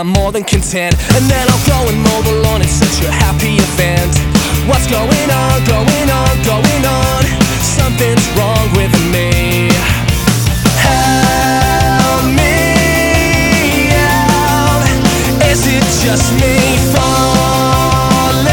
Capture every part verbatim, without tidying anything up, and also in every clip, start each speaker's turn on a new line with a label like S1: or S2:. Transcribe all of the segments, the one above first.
S1: I'm more than content. And then I'll go and mow the lawn, it's such a happy event. What's going on, going on, going on? Something's wrong with me. Help me out. Is it just me falling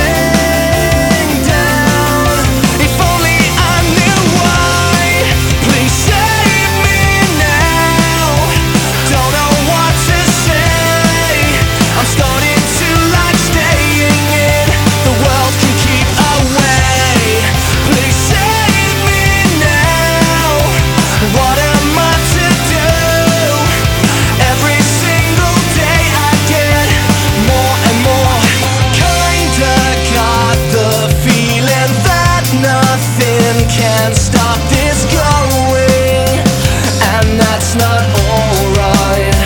S1: down? If only I knew why. Please save me now. Don't know what to say. I'm starting to like staying in. The world can keep away. Please save me now. What am I to do? Every single day I get more and more. Kinda got the feeling that nothing can stop this going, and that's not alright.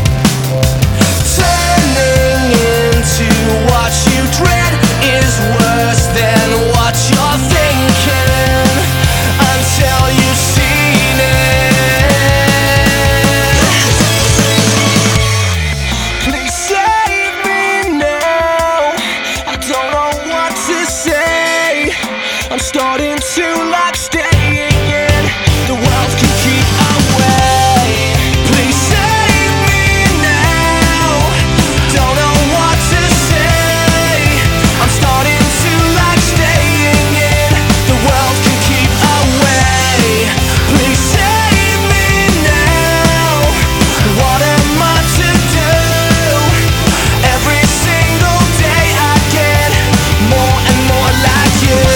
S1: Turning into what you dread is worse than what you're thinking, until you've seen it. Please save me now. I don't know what to say. I'm starting to like staying in. The world can keep away. Please save me now. Don't know what to say. I'm starting to like staying in. The world can keep away. Please save me now. What am I to do? Every single day I get more and more like you.